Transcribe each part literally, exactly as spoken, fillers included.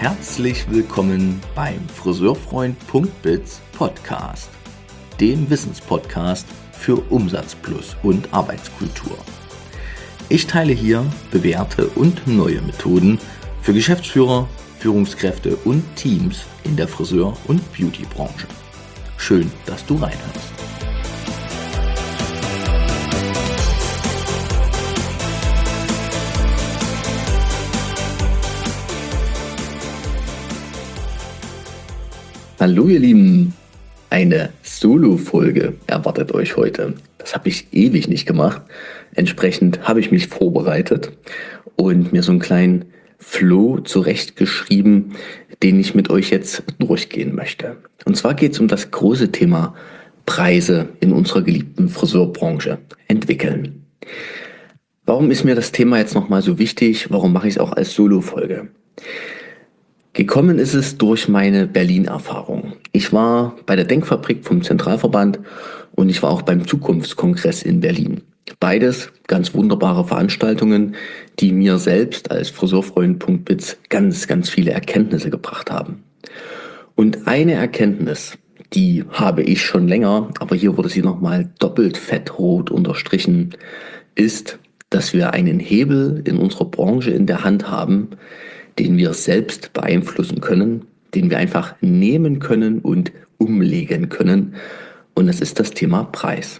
Herzlich willkommen beim Friseurfreund.biz Podcast, dem Wissenspodcast für Umsatz plus und Arbeitskultur. Ich teile hier bewährte und neue Methoden für Geschäftsführer, Führungskräfte und Teams in der Friseur- und Beauty-Branche. Schön, dass du reinhörst. Hallo ihr Lieben, eine Solo-Folge erwartet euch heute. Das habe ich ewig nicht gemacht. Entsprechend habe ich mich vorbereitet und mir so einen kleinen Flow zurechtgeschrieben, den ich mit euch jetzt durchgehen möchte. Und zwar geht es um das große Thema Preise in unserer geliebten Friseurbranche entwickeln. Warum ist mir das Thema jetzt nochmal so wichtig? Warum mache ich es auch als Solo-Folge? Gekommen ist es durch meine Berlin-Erfahrung. Ich war bei der Denkfabrik vom Zentralverband und ich war auch beim Zukunftskongress in Berlin. Beides ganz wunderbare Veranstaltungen, die mir selbst als Friseurfreund.biz ganz, ganz viele Erkenntnisse gebracht haben. Und eine Erkenntnis, die habe ich schon länger, aber hier wurde sie nochmal doppelt fettrot unterstrichen, ist, dass wir einen Hebel in unserer Branche in der Hand haben, den wir selbst beeinflussen können, den wir einfach nehmen können und umlegen können. Und das ist das Thema Preis.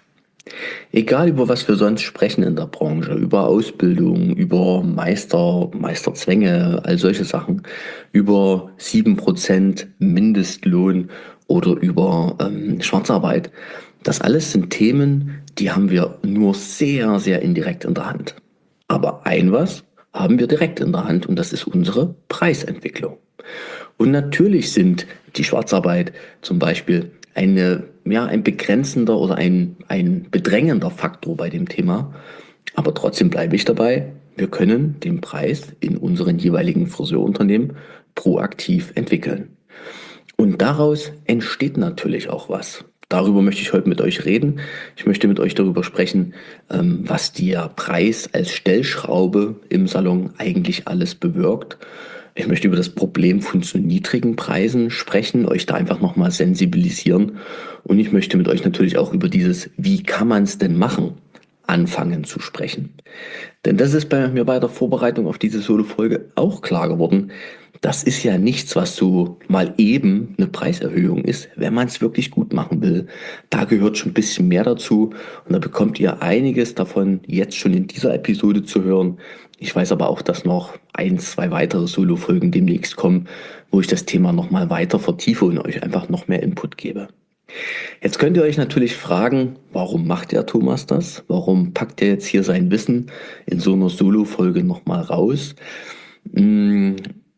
Egal über was wir sonst sprechen in der Branche, über Ausbildung, über Meister, Meisterzwänge, all solche Sachen, über sieben Prozent Mindestlohn oder über ähm, Schwarzarbeit, das alles sind Themen, die haben wir nur sehr, sehr indirekt in der Hand. Aber ein was haben wir direkt in der Hand und das ist unsere Preisentwicklung. Und natürlich sind die Schwarzarbeit zum Beispiel eine, ja, ein begrenzender oder ein, ein bedrängender Faktor bei dem Thema. Aber trotzdem bleibe ich dabei, wir können den Preis in unseren jeweiligen Friseurunternehmen proaktiv entwickeln. Und daraus entsteht natürlich auch was. Darüber möchte ich heute mit euch reden. Ich möchte mit euch darüber sprechen, was der Preis als Stellschraube im Salon eigentlich alles bewirkt. Ich möchte über das Problem von zu niedrigen Preisen sprechen, euch da einfach nochmal sensibilisieren. Und ich möchte mit euch natürlich auch über dieses, wie kann man es denn machen, anfangen zu sprechen. Denn das ist bei mir bei der Vorbereitung auf diese Solo-Folge auch klar geworden. Das ist ja nichts, was so mal eben eine Preiserhöhung ist, wenn man es wirklich gut machen will. Da gehört schon ein bisschen mehr dazu und da bekommt ihr einiges davon jetzt schon in dieser Episode zu hören. Ich weiß aber auch, dass noch ein, zwei weitere Solo-Folgen demnächst kommen, wo ich das Thema nochmal weiter vertiefe und euch einfach noch mehr Input gebe. Jetzt könnt ihr euch natürlich fragen, warum macht der Thomas das? Warum packt er jetzt hier sein Wissen in so einer Solo-Folge nochmal raus? Hm,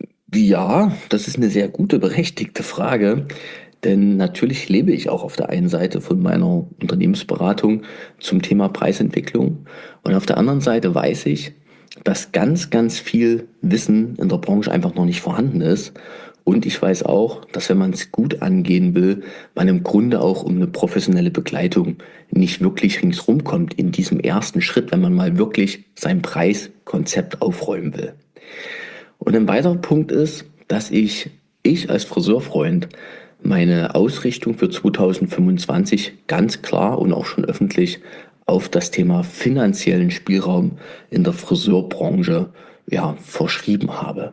Ja, das ist eine sehr gute, berechtigte Frage, denn natürlich lebe ich auch auf der einen Seite von meiner Unternehmensberatung zum Thema Preisentwicklung und auf der anderen Seite weiß ich, dass ganz, ganz viel Wissen in der Branche einfach noch nicht vorhanden ist und ich weiß auch, dass wenn man es gut angehen will, man im Grunde auch um eine professionelle Begleitung nicht wirklich ringsrum kommt in diesem ersten Schritt, wenn man mal wirklich sein Preiskonzept aufräumen will. Und ein weiterer Punkt ist, dass ich, ich als Friseurfreund meine Ausrichtung für zweitausendfünfundzwanzig ganz klar und auch schon öffentlich auf das Thema finanziellen Spielraum in der Friseurbranche ja, verschrieben habe.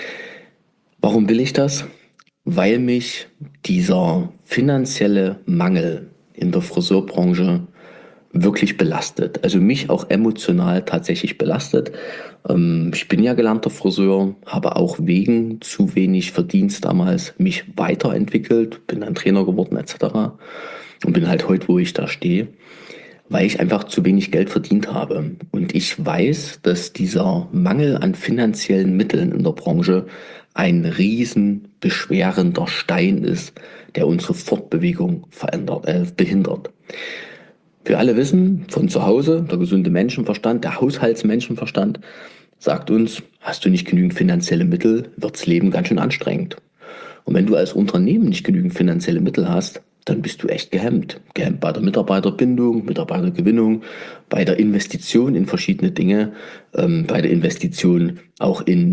Warum will ich das? Weil mich dieser finanzielle Mangel in der Friseurbranche wirklich belastet, also mich auch emotional tatsächlich belastet. Ähm, ich bin ja gelernter Friseur, habe auch wegen zu wenig Verdienst damals mich weiterentwickelt, bin dann Trainer geworden et cetera. Und bin halt heute, wo ich da stehe, weil ich einfach zu wenig Geld verdient habe. Und ich weiß, dass dieser Mangel an finanziellen Mitteln in der Branche ein riesen beschwerender Stein ist, der unsere Fortbewegung verändert, äh, behindert. Wir alle wissen von zu Hause, der gesunde Menschenverstand, der Haushaltsmenschenverstand sagt uns, hast du nicht genügend finanzielle Mittel, wirds Leben ganz schön anstrengend. Und wenn du als Unternehmen nicht genügend finanzielle Mittel hast, dann bist du echt gehemmt. Gehemmt bei der Mitarbeiterbindung, Mitarbeitergewinnung, bei der Investition in verschiedene Dinge, ähm, bei der Investition auch in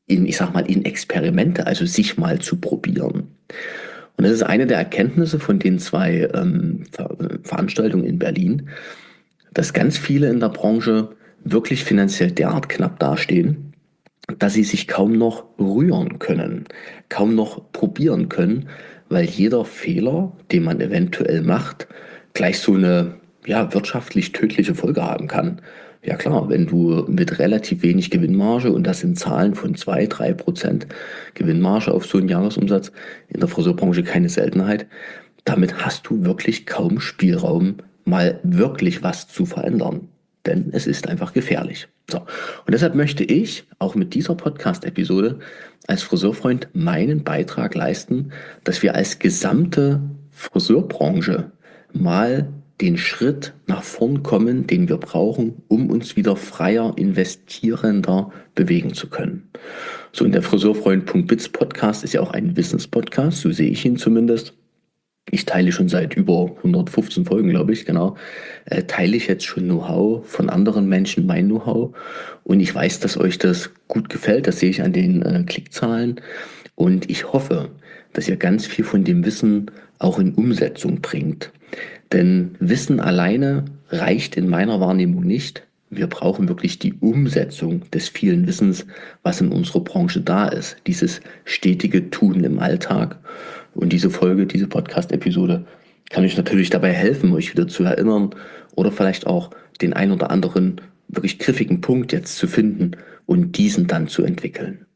in, ich sag mal, in Experimente, also sich mal zu probieren. Und das ist eine der Erkenntnisse von den zwei ähm, Ver Veranstaltungen in Berlin, dass ganz viele in der Branche wirklich finanziell derart knapp dastehen, dass sie sich kaum noch rühren können, kaum noch probieren können, weil jeder Fehler, den man eventuell macht, gleich so eine ja, wirtschaftlich tödliche Folge haben kann. Ja klar, wenn du mit relativ wenig Gewinnmarge, und das sind Zahlen von zwei drei Prozent Gewinnmarge auf so einen Jahresumsatz, in der Friseurbranche keine Seltenheit, damit hast du wirklich kaum Spielraum, mal wirklich was zu verändern. Denn es ist einfach gefährlich. So. Und deshalb möchte ich auch mit dieser Podcast-Episode als Friseurfreund meinen Beitrag leisten, dass wir als gesamte Friseurbranche mal den Schritt nach vorn kommen, den wir brauchen, um uns wieder freier, investierender bewegen zu können. So, und der Friseurfreund.biz Podcast ist ja auch ein Wissenspodcast, so sehe ich ihn zumindest. Ich teile schon seit über hundertfünfzehn Folgen, glaube ich, genau, äh, teile ich jetzt schon Know-how von anderen Menschen, mein Know-how. Und ich weiß, dass euch das gut gefällt, das sehe ich an den äh, Klickzahlen. Und ich hoffe, dass ihr ganz viel von dem Wissen auch in Umsetzung bringt. Denn Wissen alleine reicht in meiner Wahrnehmung nicht. Wir brauchen wirklich die Umsetzung des vielen Wissens, was in unserer Branche da ist. Dieses stetige Tun im Alltag. Und diese Folge, diese Podcast-Episode kann euch natürlich dabei helfen, euch wieder zu erinnern oder vielleicht auch den ein oder anderen wirklich griffigen Punkt jetzt zu finden und diesen dann zu entwickeln.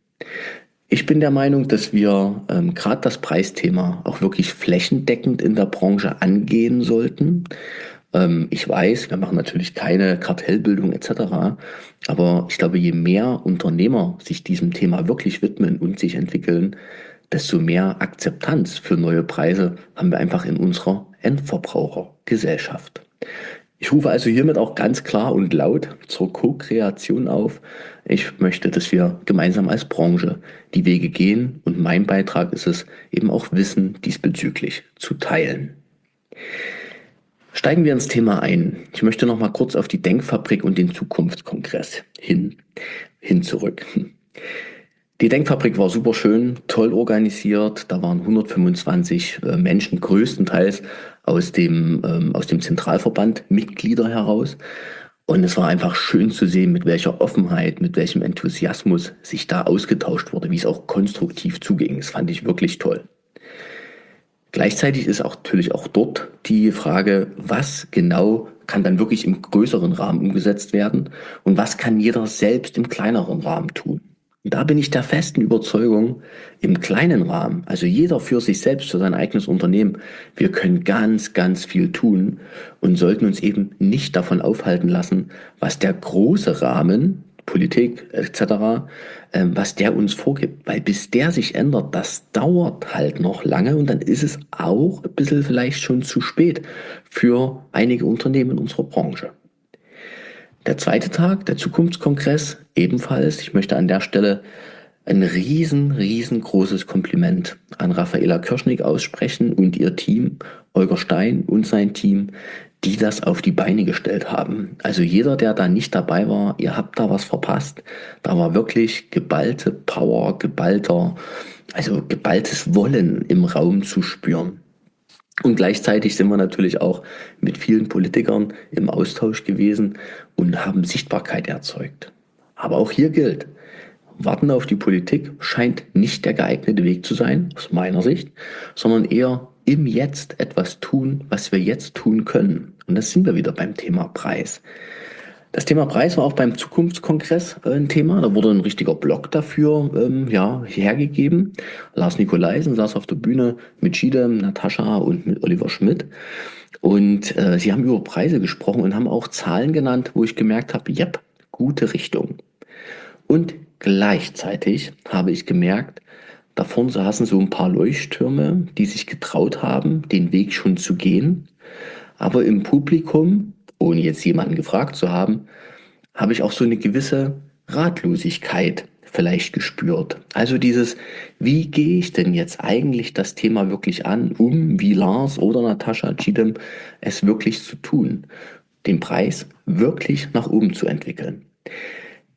Ich bin der Meinung, dass wir ähm, gerade das Preisthema auch wirklich flächendeckend in der Branche angehen sollten. Ähm, ich weiß, wir machen natürlich keine Kartellbildung et cetera. Aber ich glaube, je mehr Unternehmer sich diesem Thema wirklich widmen und sich entwickeln, desto mehr Akzeptanz für neue Preise haben wir einfach in unserer Endverbrauchergesellschaft. Ich rufe also hiermit auch ganz klar und laut zur Co-Kreation auf. Ich möchte, dass wir gemeinsam als Branche die Wege gehen, und mein Beitrag ist es, eben auch Wissen diesbezüglich zu teilen. Steigen wir ins Thema ein. Ich möchte noch mal kurz auf die Denkfabrik und den Zukunftskongress hin, hin zurück. Die Denkfabrik war super schön, toll organisiert. Da waren hundertfünfundzwanzig äh, Menschen, größtenteils aus dem, ähm, aus dem Zentralverband, Mitglieder heraus. Und es war einfach schön zu sehen, mit welcher Offenheit, mit welchem Enthusiasmus sich da ausgetauscht wurde, wie es auch konstruktiv zuging. Das fand ich wirklich toll. Gleichzeitig ist auch natürlich auch dort die Frage, was genau kann dann wirklich im größeren Rahmen umgesetzt werden und was kann jeder selbst im kleineren Rahmen tun. Und da bin ich der festen Überzeugung, im kleinen Rahmen, also jeder für sich selbst, für sein eigenes Unternehmen, wir können ganz, ganz viel tun und sollten uns eben nicht davon aufhalten lassen, was der große Rahmen, Politik et cetera, ähm, was der uns vorgibt. Weil bis der sich ändert, das dauert halt noch lange, und dann ist es auch ein bisschen vielleicht schon zu spät für einige Unternehmen in unserer Branche. Der zweite Tag, der Zukunftskongress, ebenfalls. Ich möchte an der Stelle ein riesen, riesengroßes Kompliment an Raffaela Kirschnick aussprechen und ihr Team, Holger Stein und sein Team, die das auf die Beine gestellt haben. Also jeder, der da nicht dabei war, ihr habt da was verpasst. Da war wirklich geballte Power, geballter, also geballtes Wollen im Raum zu spüren. Und gleichzeitig sind wir natürlich auch mit vielen Politikern im Austausch gewesen und haben Sichtbarkeit erzeugt. Aber auch hier gilt, Warten auf die Politik scheint nicht der geeignete Weg zu sein, aus meiner Sicht, sondern eher im Jetzt etwas tun, was wir jetzt tun können. Und das sind wir wieder beim Thema Preis. Das Thema Preis war auch beim Zukunftskongress ein Thema. Da wurde ein richtiger Blog dafür ähm, ja, hergegeben. Lars Nikolaisen saß auf der Bühne mit Schiedem, Natascha und mit Oliver Schmidt. Und äh, sie haben über Preise gesprochen und haben auch Zahlen genannt, wo ich gemerkt habe, yep, gute Richtung. Und gleichzeitig habe ich gemerkt, da vorne saßen so ein paar Leuchttürme, die sich getraut haben, den Weg schon zu gehen. Aber im Publikum, ohne jetzt jemanden gefragt zu haben, habe ich auch so eine gewisse Ratlosigkeit vielleicht gespürt. Also dieses, wie gehe ich denn jetzt eigentlich das Thema wirklich an, um wie Lars oder Natascha Chidem es wirklich zu tun, den Preis wirklich nach oben zu entwickeln.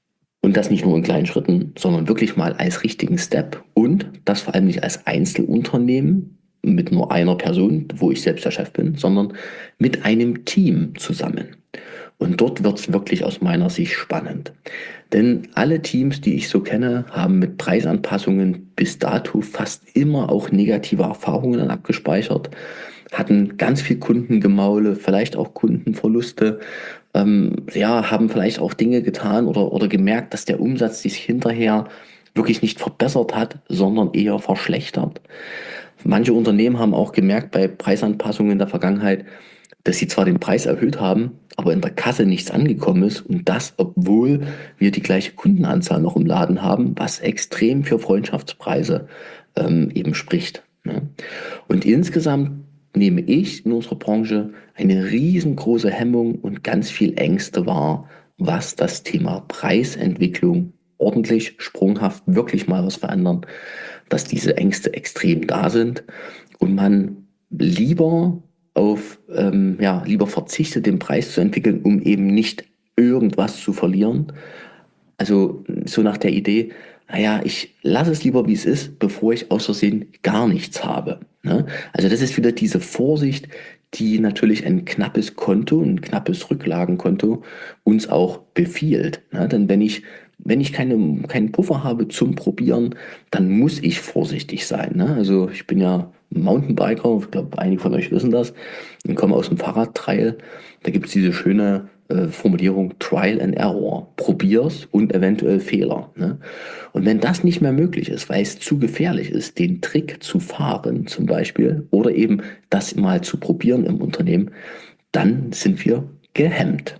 Und das nicht nur in kleinen Schritten, sondern wirklich mal als richtigen Step und das vor allem nicht als Einzelunternehmen mit nur einer Person, wo ich selbst der Chef bin, sondern mit einem Team zusammen. Und dort wird es wirklich aus meiner Sicht spannend. Denn alle Teams, die ich so kenne, haben mit Preisanpassungen bis dato fast immer auch negative Erfahrungen abgespeichert, hatten ganz viel Kundengemaule, vielleicht auch Kundenverluste, ähm, ja, haben vielleicht auch Dinge getan oder, oder gemerkt, dass der Umsatz sich hinterher wirklich nicht verbessert hat, sondern eher verschlechtert. Manche Unternehmen haben auch gemerkt bei Preisanpassungen in der Vergangenheit, dass sie zwar den Preis erhöht haben, aber in der Kasse nichts angekommen ist und das, obwohl wir die gleiche Kundenanzahl noch im Laden haben, was extrem für Freundschaftspreise ähm, eben spricht. Ne? Und insgesamt nehme ich in unserer Branche eine riesengroße Hemmung und ganz viel Ängste wahr, was das Thema Preisentwicklung ordentlich, sprunghaft, wirklich mal was verändern, dass diese Ängste extrem da sind und man lieber auf, ähm, ja, lieber verzichtet, den Preis zu entwickeln, um eben nicht irgendwas zu verlieren. Also so nach der Idee, naja, ich lasse es lieber, wie es ist, bevor ich aus Versehen gar nichts habe. Ne? Also das ist wieder diese Vorsicht, die natürlich ein knappes Konto, ein knappes Rücklagenkonto uns auch befiehlt. Ne? Denn wenn ich, wenn ich keine, keinen Puffer habe zum Probieren, dann muss ich vorsichtig sein. Ne? Also ich bin ja Mountainbiker, ich glaube, einige von euch wissen das, und komme aus dem Fahrradtrail. Da gibt es diese schöne äh, Formulierung Trial and Error. Probier's und eventuell Fehler. Ne? Und wenn das nicht mehr möglich ist, weil es zu gefährlich ist, den Trick zu fahren zum Beispiel oder eben das mal zu probieren im Unternehmen, dann sind wir gehemmt.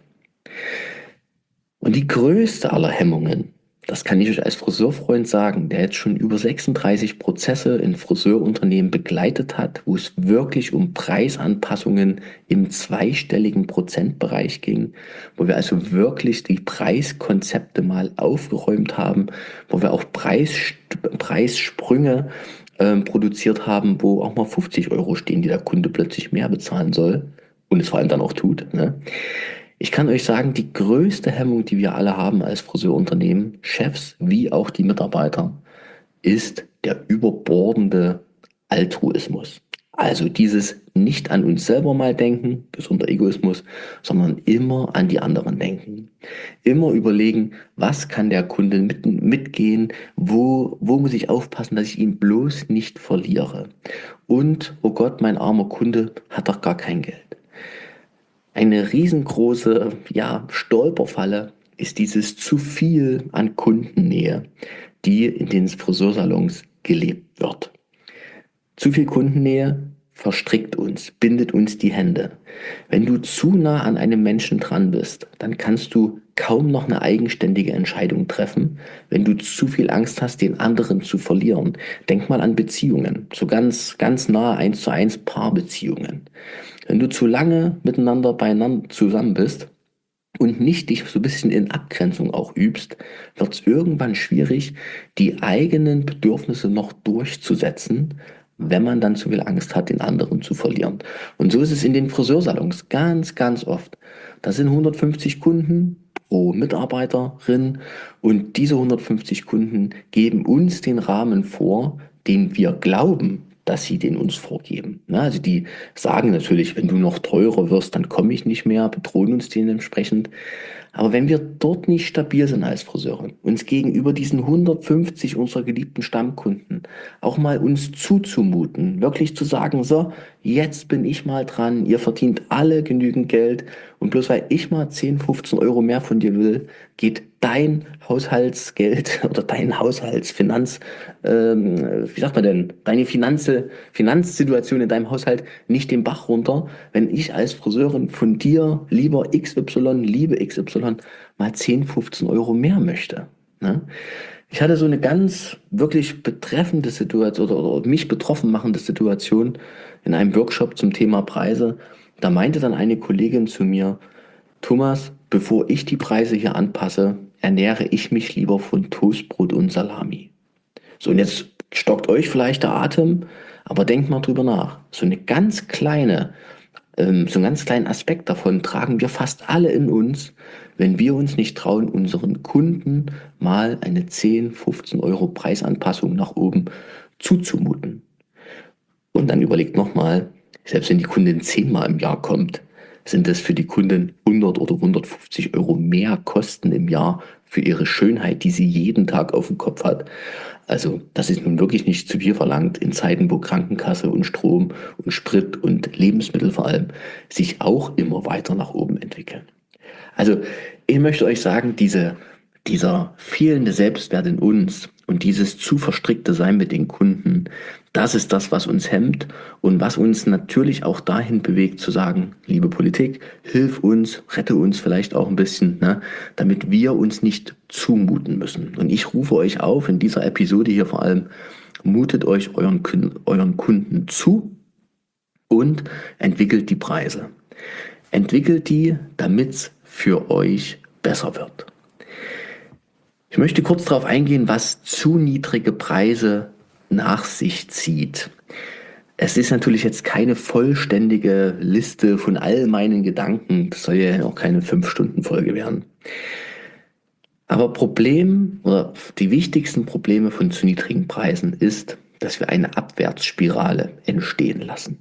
Und die größte aller Hemmungen, das kann ich euch als Friseurfreund sagen, der jetzt schon über sechsunddreißig Prozesse in Friseurunternehmen begleitet hat, wo es wirklich um Preisanpassungen im zweistelligen Prozentbereich ging, wo wir also wirklich die Preiskonzepte mal aufgeräumt haben, wo wir auch Preis, Preissprünge ähm, produziert haben, wo auch mal fünfzig Euro stehen, die der Kunde plötzlich mehr bezahlen soll und es vor allem dann auch tut. Ne? Ich kann euch sagen, die größte Hemmung, die wir alle haben als Friseurunternehmen, Chefs wie auch die Mitarbeiter, ist der überbordende Altruismus. Also dieses nicht an uns selber mal denken, gesunder Egoismus, sondern immer an die anderen denken. Immer überlegen, was kann der Kunde mit, mitgehen, wo, wo muss ich aufpassen, dass ich ihn bloß nicht verliere. Und, oh Gott, mein armer Kunde hat doch gar kein Geld. Eine riesengroße, ja, Stolperfalle ist dieses zu viel an Kundennähe, die in den Friseursalons gelebt wird. Zu viel Kundennähe verstrickt uns, bindet uns die Hände. Wenn du zu nah an einem Menschen dran bist, dann kannst du kaum noch eine eigenständige Entscheidung treffen, wenn du zu viel Angst hast, den anderen zu verlieren. Denk mal an Beziehungen, so ganz, ganz nah eins zu eins Paarbeziehungen. Wenn du zu lange miteinander beieinander zusammen bist und nicht dich so ein bisschen in Abgrenzung auch übst, wird es irgendwann schwierig, die eigenen Bedürfnisse noch durchzusetzen, wenn man dann zu viel Angst hat, den anderen zu verlieren. Und so ist es in den Friseursalons ganz, ganz oft. Da sind hundertfünfzig Kunden pro Mitarbeiterin und diese hundertfünfzig Kunden geben uns den Rahmen vor, den wir glauben, dass sie den uns vorgeben. Na, also die sagen natürlich, wenn du noch teurer wirst, dann komme ich nicht mehr, bedrohen uns dementsprechend. Aber wenn wir dort nicht stabil sind als Friseure, uns gegenüber diesen hundertfünfzig unserer geliebten Stammkunden auch mal uns zuzumuten, wirklich zu sagen, so, jetzt bin ich mal dran, ihr verdient alle genügend Geld und bloß weil ich mal zehn, fünfzehn Euro mehr von dir will, geht dein Haushaltsgeld oder dein Haushaltsfinanz, ähm, wie sagt man denn, deine Finanze, Finanzsituation in deinem Haushalt nicht den Bach runter, wenn ich als Friseurin von dir lieber X Y, liebe X Y, mal zehn, fünfzehn Euro mehr möchte. Ne? Ich hatte so eine ganz wirklich betreffende Situation oder, oder mich betroffen machende Situation in einem Workshop zum Thema Preise. Da meinte dann eine Kollegin zu mir, Thomas, bevor ich die Preise hier anpasse, ernähre ich mich lieber von Toastbrot und Salami. So, und jetzt stockt euch vielleicht der Atem, aber denkt mal drüber nach. So eine ganz kleine, ähm, so einen ganz kleinen Aspekt davon tragen wir fast alle in uns, wenn wir uns nicht trauen, unseren Kunden mal eine zehn, fünfzehn Euro Preisanpassung nach oben zuzumuten. Und dann überlegt nochmal, selbst wenn die Kundin zehnmal im Jahr kommt, sind es für die Kundin hundert oder hundertfünfzig Euro mehr Kosten im Jahr für ihre Schönheit, die sie jeden Tag auf dem Kopf hat. Also das ist nun wirklich nicht zu viel verlangt in Zeiten, wo Krankenkasse und Strom und Sprit und Lebensmittel vor allem sich auch immer weiter nach oben entwickeln. Also ich möchte euch sagen, diese, dieser fehlende Selbstwert in uns und dieses zu verstrickte Sein mit den Kunden, das ist das, was uns hemmt und was uns natürlich auch dahin bewegt zu sagen, liebe Politik, hilf uns, rette uns vielleicht auch ein bisschen, ne, damit wir uns nicht zumuten müssen. Und ich rufe euch auf, in dieser Episode hier vor allem, mutet euch euren, euren Kunden zu und entwickelt die Preise. Entwickelt die, damit es für euch besser wird. Ich möchte kurz darauf eingehen, was zu niedrige Preise nach sich zieht. Es ist natürlich jetzt keine vollständige Liste von all meinen Gedanken. Das soll ja auch keine fünf-Stunden-Folge werden. Aber Problem oder die wichtigsten Probleme von zu niedrigen Preisen ist, dass wir eine Abwärtsspirale entstehen lassen.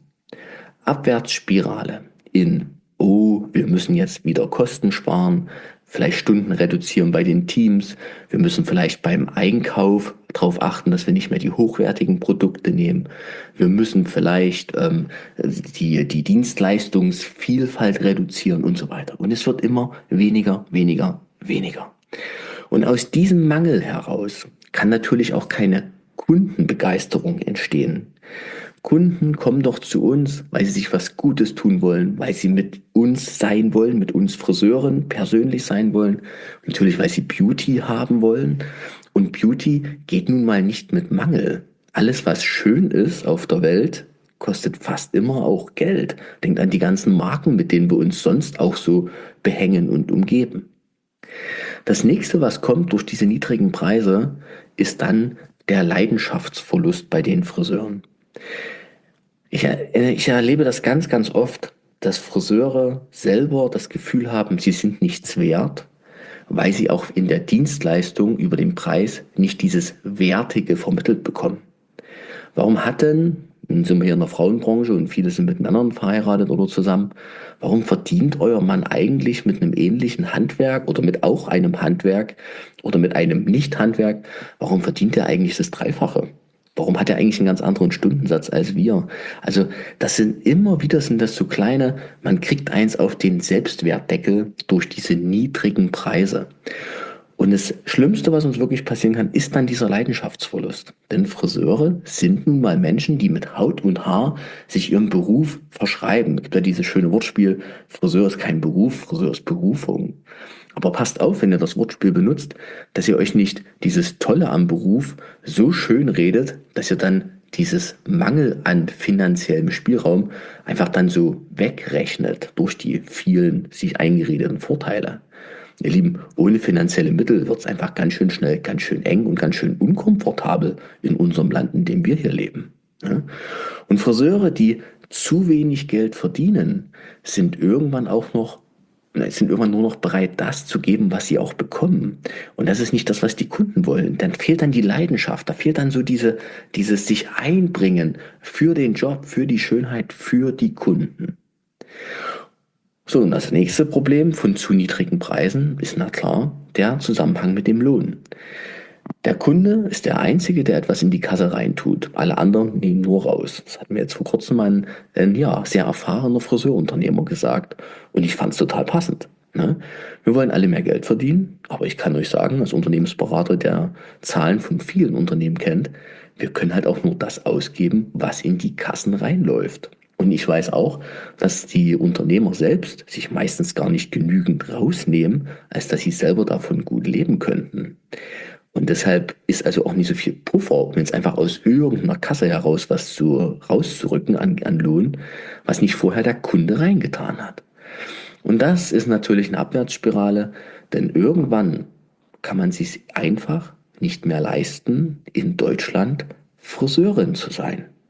Abwärtsspirale in, oh, wir müssen jetzt wieder Kosten sparen, vielleicht Stunden reduzieren bei den Teams, wir müssen vielleicht beim Einkauf darauf achten, dass wir nicht mehr die hochwertigen Produkte nehmen, wir müssen vielleicht ähm, die, die Dienstleistungsvielfalt reduzieren und so weiter. Und es wird immer weniger, weniger, weniger. Und aus diesem Mangel heraus kann natürlich auch keine Kundenbegeisterung entstehen. Kunden kommen doch zu uns, weil sie sich was Gutes tun wollen, weil sie mit uns sein wollen, mit uns Friseuren persönlich sein wollen. Natürlich, weil sie Beauty haben wollen. Und Beauty geht nun mal nicht mit Mangel. Alles, was schön ist auf der Welt, kostet fast immer auch Geld. Denkt an die ganzen Marken, mit denen wir uns sonst auch so behängen und umgeben. Das nächste, was kommt durch diese niedrigen Preise, ist dann der Leidenschaftsverlust bei den Friseuren. Ich, ich erlebe das ganz, ganz oft, dass Friseure selber das Gefühl haben, sie sind nichts wert, weil sie auch in der Dienstleistung über den Preis nicht dieses Wertige vermittelt bekommen. Warum hat denn, nun sind wir hier in der Frauenbranche und viele sind mit Männern verheiratet oder zusammen, warum verdient euer Mann eigentlich mit einem ähnlichen Handwerk oder mit auch einem Handwerk oder mit einem Nicht-Handwerk, warum verdient er eigentlich das Dreifache? Warum hat er eigentlich einen ganz anderen Stundensatz als wir? Also das sind immer wieder, sind das so kleine, man kriegt eins auf den Selbstwertdeckel durch diese niedrigen Preise. Und das Schlimmste, was uns wirklich passieren kann, ist dann dieser Leidenschaftsverlust. Denn Friseure sind nun mal Menschen, die mit Haut und Haar sich ihrem Beruf verschreiben. Es gibt ja dieses schöne Wortspiel, Friseur ist kein Beruf, Friseur ist Berufung. Aber passt auf, wenn ihr das Wortspiel benutzt, dass ihr euch nicht dieses Tolle am Beruf so schön redet, dass ihr dann dieses Mangel an finanziellem Spielraum einfach dann so wegrechnet durch die vielen sich eingeredeten Vorteile. Ihr Lieben, ohne finanzielle Mittel wird es einfach ganz schön schnell, ganz schön eng und ganz schön unkomfortabel in unserem Land, in dem wir hier leben. Und Friseure, die zu wenig Geld verdienen, sind irgendwann auch noch sind irgendwann nur noch bereit, das zu geben, was sie auch bekommen. Und das ist nicht das, was die Kunden wollen. Dann fehlt dann die Leidenschaft, da fehlt dann so diese, dieses sich einbringen für den Job, für die Schönheit, für die Kunden. So, und das nächste Problem von zu niedrigen Preisen ist, na klar, der Zusammenhang mit dem Lohn. Der Kunde ist der Einzige, der etwas in die Kasse reintut. Alle anderen nehmen nur raus. Das hat mir jetzt vor kurzem ein, ein ja, sehr erfahrener Friseurunternehmer gesagt. Und ich fand es total passend. Ne? Wir wollen alle mehr Geld verdienen, aber ich kann euch sagen, als Unternehmensberater, der Zahlen von vielen Unternehmen kennt, wir können halt auch nur das ausgeben, was in die Kassen reinläuft. Und ich weiß auch, dass die Unternehmer selbst sich meistens gar nicht genügend rausnehmen, als dass sie selber davon gut leben könnten. Und deshalb ist also auch nicht so viel Puffer, um jetzt einfach aus irgendeiner Kasse heraus was zu, rauszurücken an, an Lohn, was nicht vorher der Kunde reingetan hat. Und das ist natürlich eine Abwärtsspirale, denn irgendwann kann man sich einfach nicht mehr leisten, in Deutschland Friseurin zu sein.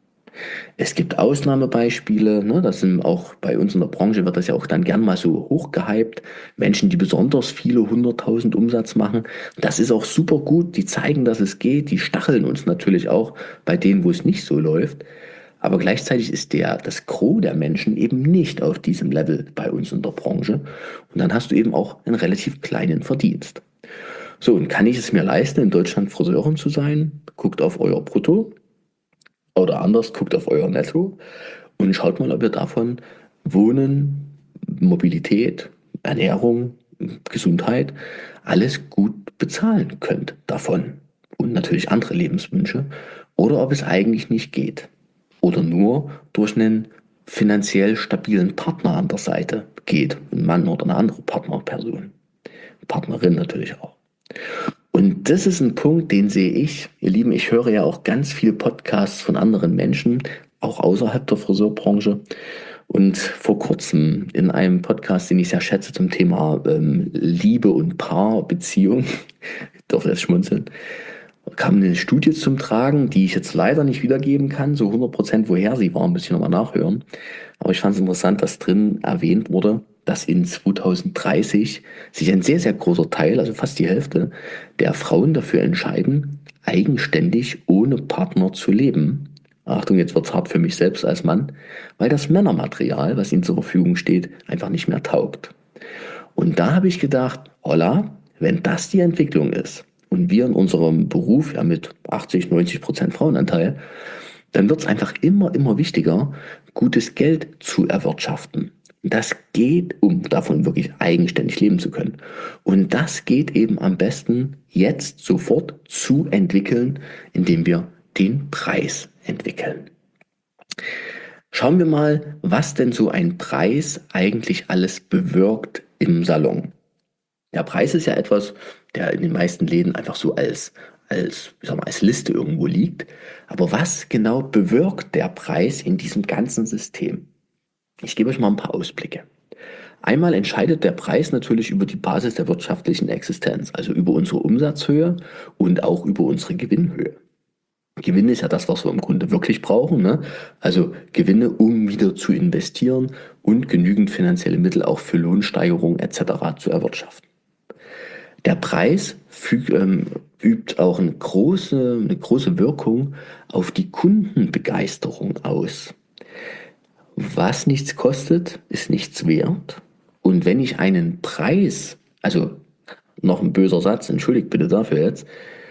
Es gibt Ausnahmebeispiele, ne? Das sind auch bei uns in der Branche wird das ja auch dann gern mal so hochgehypt. Menschen, die besonders viele hunderttausend Umsatz machen. Das ist auch super gut. Die zeigen, dass es geht. Die stacheln uns natürlich auch bei denen, wo es nicht so läuft. Aber gleichzeitig ist der, das Gros der Menschen eben nicht auf diesem Level bei uns in der Branche. Und dann hast du eben auch einen relativ kleinen Verdienst. So, und kann ich es mir leisten, in Deutschland Friseurin zu sein? Guckt auf euer Brutto oder anders, guckt auf euer Netto und schaut mal, ob ihr davon Wohnen, Mobilität, Ernährung, Gesundheit, alles gut bezahlen könnt davon. Und natürlich andere Lebenswünsche. Oder ob es eigentlich nicht geht. Oder nur durch einen finanziell stabilen Partner an der Seite geht. Ein Mann oder eine andere Partnerperson. Partnerin natürlich auch. Und das ist ein Punkt, den sehe ich, ihr Lieben, ich höre ja auch ganz viele Podcasts von anderen Menschen, auch außerhalb der Friseurbranche. Und vor kurzem in einem Podcast, den ich sehr schätze zum Thema ähm, Liebe und Paarbeziehung, ich darf jetzt schmunzeln, kam eine Studie zum Tragen, die ich jetzt leider nicht wiedergeben kann, so hundert Prozent woher sie war, muss ich nochmal nachhören. Aber ich fand es interessant, dass drin erwähnt wurde, dass in zweitausenddreißig sich ein sehr, sehr großer Teil, also fast die Hälfte, der Frauen dafür entscheiden, eigenständig ohne Partner zu leben. Achtung, jetzt wird's hart für mich selbst als Mann, weil das Männermaterial, was ihnen zur Verfügung steht, einfach nicht mehr taugt. Und da habe ich gedacht, holla, wenn das die Entwicklung ist und wir in unserem Beruf ja mit achtzig, neunzig Prozent Frauenanteil, dann wird es einfach immer, immer wichtiger, gutes Geld zu erwirtschaften. Das geht, um davon wirklich eigenständig leben zu können. Und das geht eben am besten jetzt sofort zu entwickeln, indem wir den Preis entwickeln. Schauen wir mal, was denn so ein Preis eigentlich alles bewirkt im Salon. Der Preis ist ja etwas, der in den meisten Läden einfach so als, als, ich sag mal, als Liste irgendwo liegt. Aber was genau bewirkt der Preis in diesem ganzen System? Ich gebe euch mal ein paar Ausblicke. Einmal entscheidet der Preis natürlich über die Basis der wirtschaftlichen Existenz, also über unsere Umsatzhöhe und auch über unsere Gewinnhöhe. Gewinn ist ja das, was wir im Grunde wirklich brauchen, ne? Also Gewinne, um wieder zu investieren und genügend finanzielle Mittel auch für Lohnsteigerung et cetera zu erwirtschaften. Der Preis füg, ähm, übt auch eine große, eine große Wirkung auf die Kundenbegeisterung aus. Was nichts kostet, ist nichts wert. Und wenn ich einen Preis, also noch ein böser Satz, entschuldigt bitte dafür jetzt,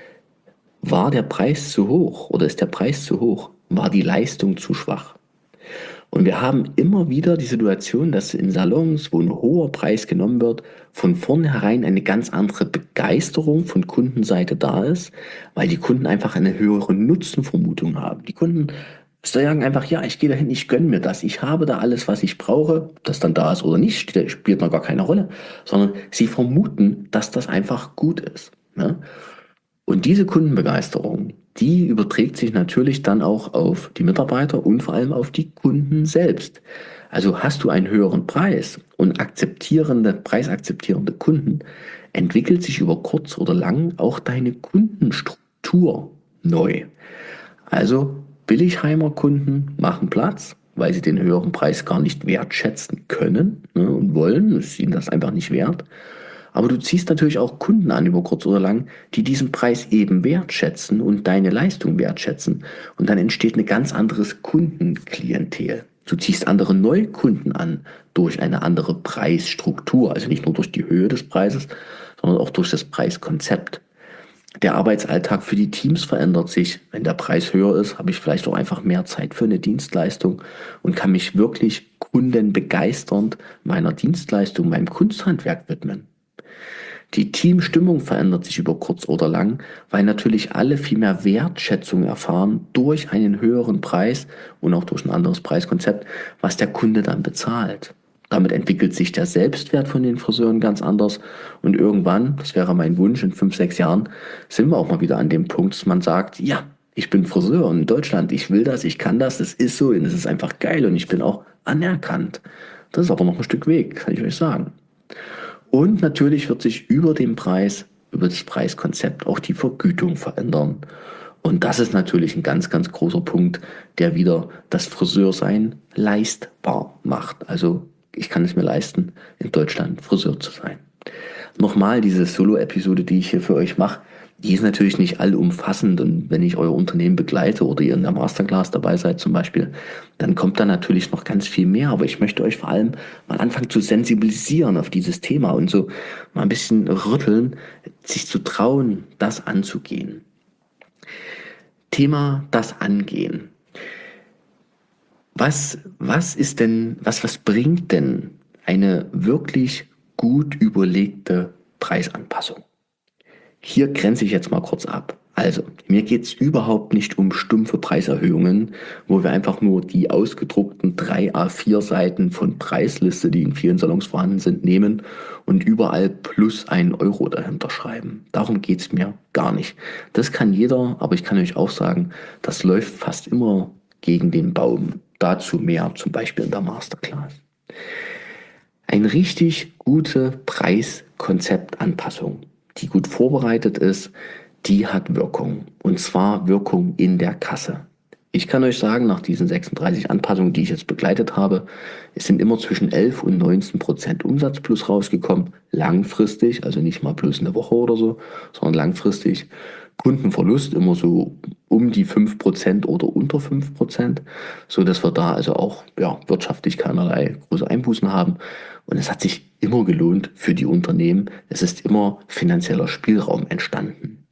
war der Preis zu hoch oder ist der Preis zu hoch, war die Leistung zu schwach. Und wir haben immer wieder die Situation, dass in Salons, wo ein hoher Preis genommen wird, von vornherein eine ganz andere Begeisterung von Kundenseite da ist, weil die Kunden einfach eine höhere Nutzenvermutung haben. Die Kunden sagen einfach, ja, ich gehe dahin, ich gönne mir das, ich habe da alles, was ich brauche, ob das dann da ist oder nicht, spielt noch gar keine Rolle, sondern sie vermuten, dass das einfach gut ist. Ne? Und diese Kundenbegeisterung, die überträgt sich natürlich dann auch auf die Mitarbeiter und vor allem auf die Kunden selbst. Also hast du einen höheren Preis und akzeptierende, preisakzeptierende Kunden, entwickelt sich über kurz oder lang auch deine Kundenstruktur neu. Also Billigheimer Kunden machen Platz, weil sie den höheren Preis gar nicht wertschätzen können, ne, und wollen. Es ist ihnen das einfach nicht wert. Aber du ziehst natürlich auch Kunden an über kurz oder lang, die diesen Preis eben wertschätzen und deine Leistung wertschätzen. Und dann entsteht eine ganz anderes Kundenklientel. Du ziehst andere Neukunden an durch eine andere Preisstruktur. Also nicht nur durch die Höhe des Preises, sondern auch durch das Preiskonzept. Der Arbeitsalltag für die Teams verändert sich. Wenn der Preis höher ist, habe ich vielleicht auch einfach mehr Zeit für eine Dienstleistung und kann mich wirklich kundenbegeisternd meiner Dienstleistung, meinem Kunsthandwerk widmen. Die Teamstimmung verändert sich über kurz oder lang, weil natürlich alle viel mehr Wertschätzung erfahren durch einen höheren Preis und auch durch ein anderes Preiskonzept, was der Kunde dann bezahlt. Damit entwickelt sich der Selbstwert von den Friseuren ganz anders und irgendwann, das wäre mein Wunsch, in fünf, sechs Jahren, sind wir auch mal wieder an dem Punkt, dass man sagt, ja, ich bin Friseur in Deutschland, ich will das, ich kann das, das ist so und es ist einfach geil und ich bin auch anerkannt. Das ist aber noch ein Stück Weg, kann ich euch sagen. Und natürlich wird sich über den Preis, über das Preiskonzept auch die Vergütung verändern. Und das ist natürlich ein ganz, ganz großer Punkt, der wieder das Friseursein leistbar macht. Also ich kann es mir leisten, in Deutschland Friseur zu sein. Nochmal, diese Solo-Episode, die ich hier für euch mache, die ist natürlich nicht allumfassend, und wenn ich euer Unternehmen begleite oder ihr in der Masterclass dabei seid zum Beispiel, dann kommt da natürlich noch ganz viel mehr. Aber ich möchte euch vor allem mal anfangen zu sensibilisieren auf dieses Thema und so mal ein bisschen rütteln, sich zu trauen, das anzugehen. Thema das Angehen. Was, was ist denn, was, was bringt denn eine wirklich gut überlegte Preisanpassung? Hier grenze ich jetzt mal kurz ab. Also, mir geht es überhaupt nicht um stumpfe Preiserhöhungen, wo wir einfach nur die ausgedruckten drei A vier Seiten von Preisliste, die in vielen Salons vorhanden sind, nehmen und überall plus einen Euro dahinter schreiben. Darum geht es mir gar nicht. Das kann jeder, aber ich kann euch auch sagen, das läuft fast immer gegen den Baum. Dazu mehr zum Beispiel in der Masterclass. Eine richtig gute Preiskonzeptanpassung, die gut vorbereitet ist, die hat Wirkung. Und zwar Wirkung in der Kasse. Ich kann euch sagen, nach diesen sechsunddreißig Anpassungen, die ich jetzt begleitet habe, es sind immer zwischen elf und neunzehn Prozent Umsatz plus rausgekommen. Langfristig, also nicht mal plus eine Woche oder so, sondern langfristig. Kundenverlust immer so um die fünf Prozent oder unter fünf Prozent, so dass wir da also auch ja, wirtschaftlich keinerlei große Einbußen haben. Und es hat sich immer gelohnt für die Unternehmen. Es ist immer finanzieller Spielraum entstanden.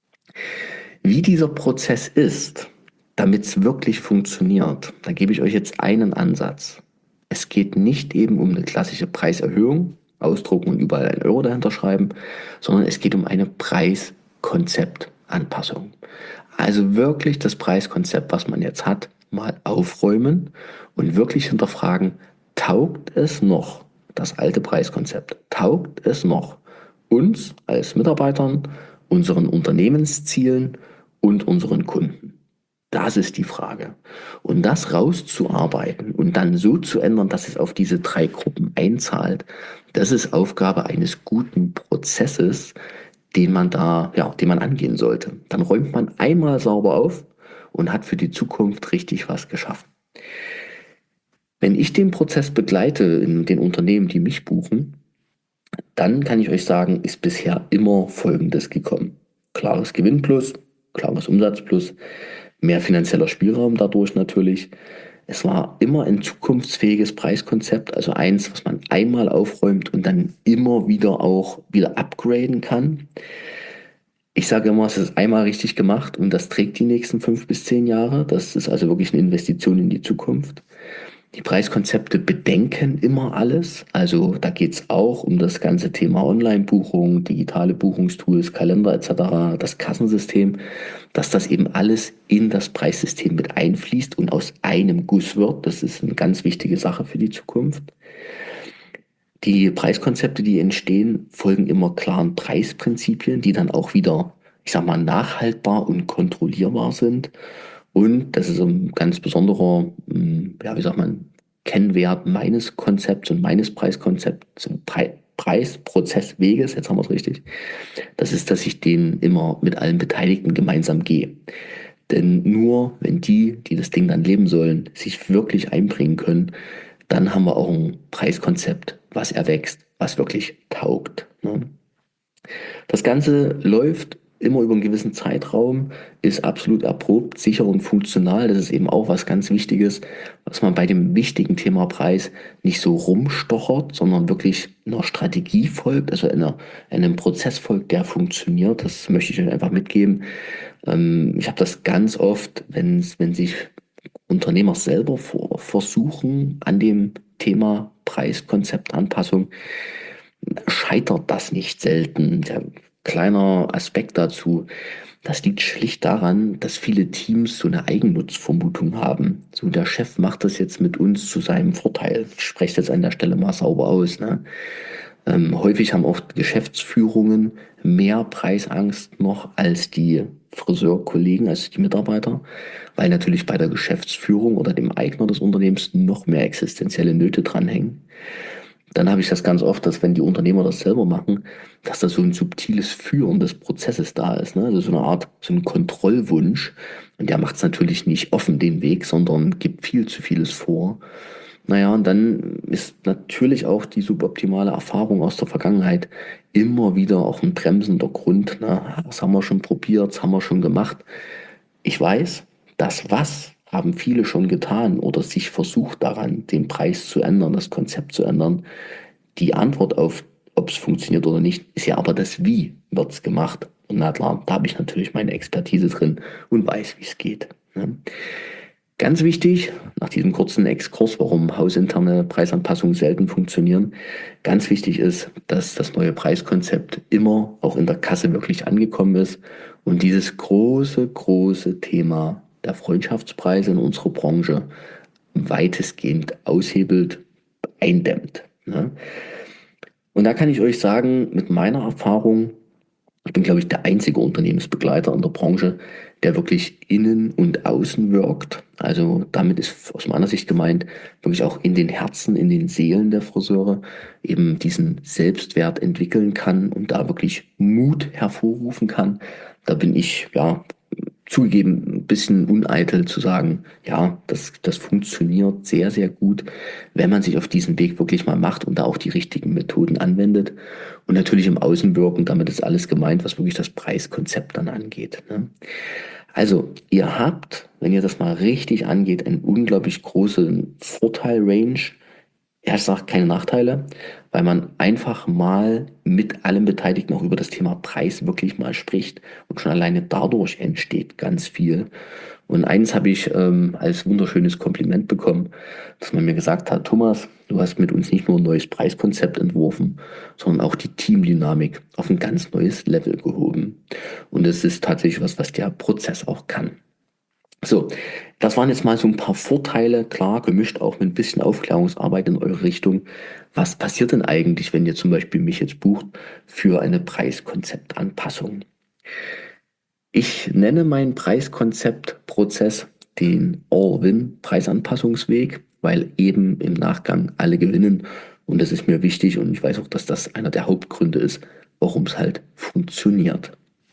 Wie dieser Prozess ist, damit es wirklich funktioniert, da gebe ich euch jetzt einen Ansatz. Es geht nicht eben um eine klassische Preiserhöhung, ausdrucken und überall einen Euro dahinter schreiben, sondern es geht um eine Preiskonzeptanpassung. Also wirklich das Preiskonzept, was man jetzt hat, mal aufräumen und wirklich hinterfragen, taugt es noch, das alte Preiskonzept, taugt es noch uns als Mitarbeitern, unseren Unternehmenszielen und unseren Kunden? Das ist die Frage. Und das rauszuarbeiten und dann so zu ändern, dass es auf diese drei Gruppen einzahlt, das ist Aufgabe eines guten Prozesses, den man da, ja, den man angehen sollte. Dann räumt man einmal sauber auf und hat für die Zukunft richtig was geschaffen. Wenn ich den Prozess begleite in den Unternehmen, die mich buchen, dann kann ich euch sagen, ist bisher immer Folgendes gekommen. Klares Gewinnplus, klares Umsatzplus, mehr finanzieller Spielraum dadurch natürlich. Es war immer ein zukunftsfähiges Preiskonzept, also eins, was man einmal aufräumt und dann immer wieder auch wieder upgraden kann. Ich sage immer, es ist einmal richtig gemacht und das trägt die nächsten fünf bis zehn Jahre. Das ist also wirklich eine Investition in die Zukunft. Die Preiskonzepte bedenken immer alles. Also da geht es auch um das ganze Thema Online-Buchung, digitale Buchungstools, Kalender et cetera, das Kassensystem, dass das eben alles in das Preissystem mit einfließt und aus einem Guss wird. Das ist eine ganz wichtige Sache für die Zukunft. Die Preiskonzepte, die entstehen, folgen immer klaren Preisprinzipien, die dann auch wieder, ich sag mal, nachhaltbar und kontrollierbar sind. Und das ist ein ganz besonderer, ja, wie sagt man, Kennwert meines Konzepts und meines Preiskonzepts, Pre Preisprozessweges, jetzt haben wir es richtig. Das ist, dass ich den immer mit allen Beteiligten gemeinsam gehe. Denn nur wenn die, die das Ding dann leben sollen, sich wirklich einbringen können, dann haben wir auch ein Preiskonzept, was erwächst, was wirklich taugt. Ne? Das Ganze läuft immer über einen gewissen Zeitraum, ist absolut erprobt, sicher und funktional. Das ist eben auch was ganz Wichtiges, was man bei dem wichtigen Thema Preis nicht so rumstochert, sondern wirklich einer Strategie folgt, also einer, einem Prozess folgt, der funktioniert. Das möchte ich euch einfach mitgeben. Ähm, ich habe das ganz oft, wenn, wenn sich Unternehmer selber vor, versuchen, an dem Thema Preiskonzeptanpassung, scheitert das nicht selten. Der kleiner Aspekt dazu, das liegt schlicht daran, dass viele Teams so eine Eigennutzvermutung haben. So, der Chef macht das jetzt mit uns zu seinem Vorteil. Ich spreche es jetzt an der Stelle mal sauber aus. Ne? Ähm, häufig haben auch Geschäftsführungen mehr Preisangst noch als die Friseurkollegen, als die Mitarbeiter, weil natürlich bei der Geschäftsführung oder dem Eigner des Unternehmens noch mehr existenzielle Nöte dranhängen. dann habe ich das ganz oft, dass wenn die Unternehmer das selber machen, dass da so ein subtiles Führen des Prozesses da ist, ne? Also so eine Art, so ein Kontrollwunsch. Und der macht es natürlich nicht offen den Weg, sondern gibt viel zu vieles vor. Naja, und dann ist natürlich auch die suboptimale Erfahrung aus der Vergangenheit immer wieder auch ein bremsender Grund. Ne? Das haben wir schon probiert, das haben wir schon gemacht. Ich weiß, das Was haben viele schon getan oder sich versucht daran, den Preis zu ändern, das Konzept zu ändern. Die Antwort auf, ob es funktioniert oder nicht, ist ja aber das Wie wird es gemacht. Und na klar, da habe ich natürlich meine Expertise drin und weiß, wie es geht. Ne? Ganz wichtig, nach diesem kurzen Exkurs, warum hausinterne Preisanpassungen selten funktionieren, ganz wichtig ist, dass das neue Preiskonzept immer auch in der Kasse wirklich angekommen ist und dieses große, große Thema der Freundschaftspreise in unserer Branche weitestgehend aushebelt, eindämmt. Ne? Und da kann ich euch sagen, mit meiner Erfahrung, ich bin, glaube ich, der einzige Unternehmensbegleiter in der Branche, der wirklich innen und außen wirkt. Also damit ist aus meiner Sicht gemeint, wirklich auch in den Herzen, in den Seelen der Friseure eben diesen Selbstwert entwickeln kann und da wirklich Mut hervorrufen kann. Da bin ich, ja, zugegeben ein bisschen uneitel zu sagen, ja, das, das funktioniert sehr, sehr gut, wenn man sich auf diesen Weg wirklich mal macht und da auch die richtigen Methoden anwendet. Und natürlich im Außenwirken, damit ist alles gemeint, was wirklich das Preiskonzept dann angeht. Ne? Also, ihr habt, wenn ihr das mal richtig angeht, einen unglaublich großen Vorteil-Range. Er sagt keine Nachteile, weil man einfach mal mit allen Beteiligten auch über das Thema Preis wirklich mal spricht und schon alleine dadurch entsteht ganz viel. Und eins habe ich ähm, als wunderschönes Kompliment bekommen, dass man mir gesagt hat, Thomas, du hast mit uns nicht nur ein neues Preiskonzept entworfen, sondern auch die Teamdynamik auf ein ganz neues Level gehoben. Und es ist tatsächlich was, was der Prozess auch kann. So, das waren jetzt mal so ein paar Vorteile, klar, gemischt auch mit ein bisschen Aufklärungsarbeit in eure Richtung. Was passiert denn eigentlich, wenn ihr zum Beispiel mich jetzt bucht für eine Preiskonzeptanpassung? Ich nenne meinen Preiskonzeptprozess den All-Win-Preisanpassungsweg, weil eben im Nachgang alle gewinnen. Und das ist mir wichtig und ich weiß auch, dass das einer der Hauptgründe ist, warum es halt funktioniert.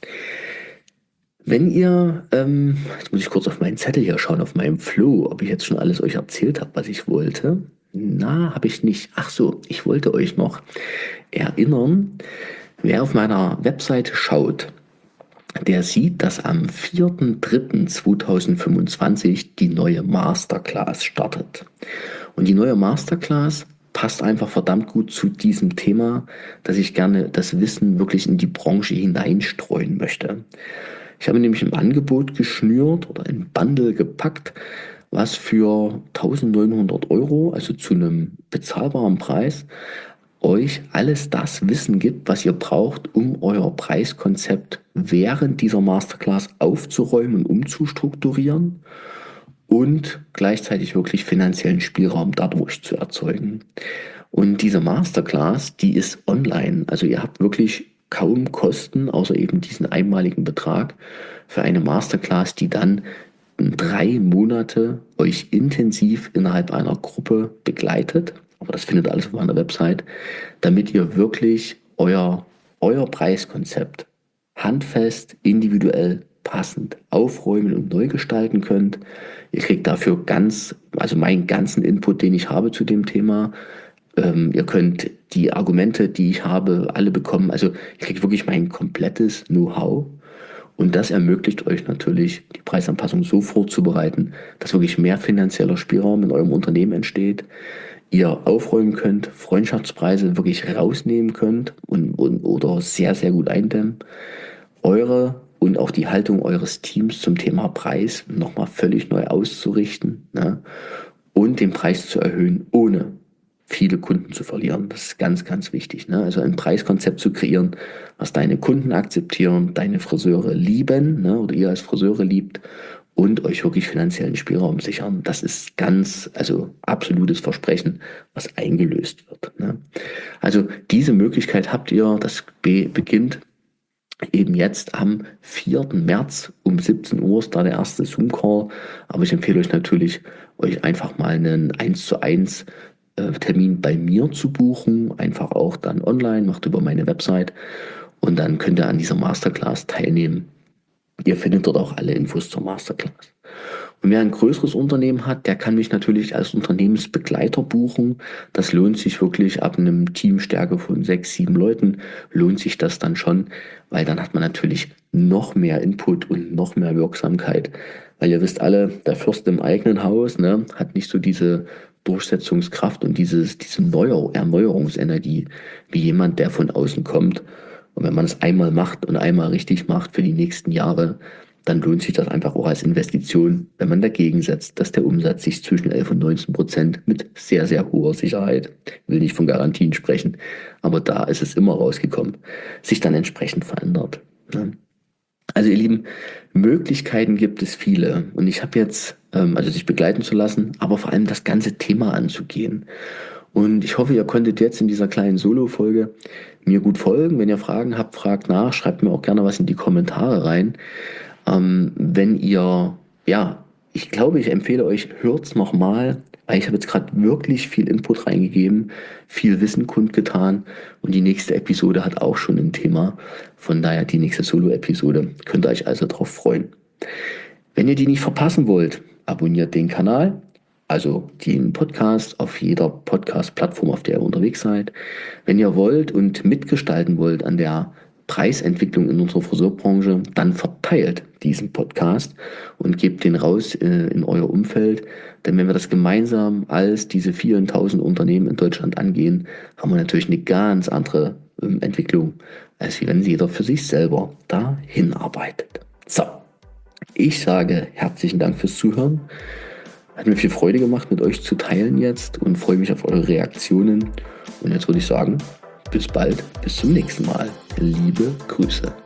Wenn ihr, ähm, jetzt muss ich kurz auf meinen Zettel hier schauen, auf meinem Flow, ob ich jetzt schon alles euch erzählt habe, was ich wollte. Na, habe ich nicht. Ach so, ich wollte euch noch erinnern, wer auf meiner Webseite schaut, der sieht, dass am vierten dritten zweitausendfünfundzwanzig die neue Masterclass startet. Und die neue Masterclass passt einfach verdammt gut zu diesem Thema, dass ich gerne das Wissen wirklich in die Branche hineinstreuen möchte. Ich habe nämlich ein Angebot geschnürt oder ein Bundle gepackt, was für eintausendneunhundert Euro, also zu einem bezahlbaren Preis, euch alles das Wissen gibt, was ihr braucht, um euer Preiskonzept während dieser Masterclass aufzuräumen und umzustrukturieren und gleichzeitig wirklich finanziellen Spielraum dadurch zu erzeugen. Und diese Masterclass, die ist online. Also ihr habt wirklich kaum Kosten, außer eben diesen einmaligen Betrag für eine Masterclass, die dann drei Monate euch intensiv innerhalb einer Gruppe begleitet. Aber das findet alles auf meiner Website, damit ihr wirklich euer, euer Preiskonzept handfest, individuell, passend aufräumen und neu gestalten könnt. Ihr kriegt dafür ganz, also meinen ganzen Input, den ich habe zu dem Thema. Ähm, ihr könnt die Argumente, die ich habe, alle bekommen. Also ihr kriegt wirklich mein komplettes Know-how. Und das ermöglicht euch natürlich, die Preisanpassung so vorzubereiten, dass wirklich mehr finanzieller Spielraum in eurem Unternehmen entsteht. Ihr aufräumen könnt, Freundschaftspreise wirklich rausnehmen könnt und, und oder sehr, sehr gut eindämmen. Eure und auch die Haltung eures Teams zum Thema Preis nochmal völlig neu auszurichten, ne? Und den Preis zu erhöhen, ohne viele Kunden zu verlieren. Das ist ganz, ganz wichtig. Ne? Also ein Preiskonzept zu kreieren, was deine Kunden akzeptieren, deine Friseure lieben, ne? Oder ihr als Friseure liebt und euch wirklich finanziellen Spielraum sichern. Das ist ganz, also absolutes Versprechen, was eingelöst wird. Ne? Also diese Möglichkeit habt ihr, das be beginnt eben jetzt am vierten März um siebzehn Uhr ist da der erste Zoom-Call. Aber ich empfehle euch natürlich, euch einfach mal einen eins zu eins äh, Termin bei mir zu buchen, einfach auch dann online, macht über meine Website und dann könnt ihr an dieser Masterclass teilnehmen. Ihr findet dort auch alle Infos zur Masterclass. Und wer ein größeres Unternehmen hat, der kann mich natürlich als Unternehmensbegleiter buchen. Das lohnt sich wirklich ab einem Teamstärke von sechs, sieben Leuten, lohnt sich das dann schon, weil dann hat man natürlich noch mehr Input und noch mehr Wirksamkeit. Weil ihr wisst alle, der Fürst im eigenen Haus, ne, hat nicht so diese Durchsetzungskraft und dieses, diese Neuer Erneuerungsenergie wie jemand, der von außen kommt. Und wenn man es einmal macht und einmal richtig macht für die nächsten Jahre, dann lohnt sich das einfach auch als Investition, wenn man dagegen setzt, dass der Umsatz sich zwischen elf und neunzehn Prozent mit sehr, sehr hoher Sicherheit, ich will nicht von Garantien sprechen, aber da ist es immer rausgekommen, sich dann entsprechend verändert. Ne? Also ihr Lieben, Möglichkeiten gibt es viele und ich habe jetzt, ähm, also sich begleiten zu lassen, aber vor allem das ganze Thema anzugehen. Und ich hoffe, ihr konntet jetzt in dieser kleinen Solo-Folge mir gut folgen. Wenn ihr Fragen habt, fragt nach, schreibt mir auch gerne was in die Kommentare rein. Ähm, wenn ihr, ja, ich glaube, ich empfehle euch, hört's nochmal, weil ich habe jetzt gerade wirklich viel Input reingegeben, viel Wissen kundgetan und die nächste Episode hat auch schon ein Thema. Von daher die nächste Solo-Episode. Könnt ihr euch also drauf freuen. Wenn ihr die nicht verpassen wollt, abonniert den Kanal, also den Podcast auf jeder Podcast-Plattform, auf der ihr unterwegs seid. Wenn ihr wollt und mitgestalten wollt an der Preisentwicklung in unserer Friseurbranche, dann verteilt diesen Podcast und gebt den raus äh, in euer Umfeld. Denn wenn wir das gemeinsam als diese vielen tausend Unternehmen in Deutschland angehen, haben wir natürlich eine ganz andere ähm, Entwicklung, als wenn jeder für sich selber dahin arbeitet. So, ich sage herzlichen Dank fürs Zuhören. Hat mir viel Freude gemacht, mit euch zu teilen jetzt und freue mich auf eure Reaktionen. Und jetzt würde ich sagen, bis bald, bis zum nächsten Mal. Liebe Grüße.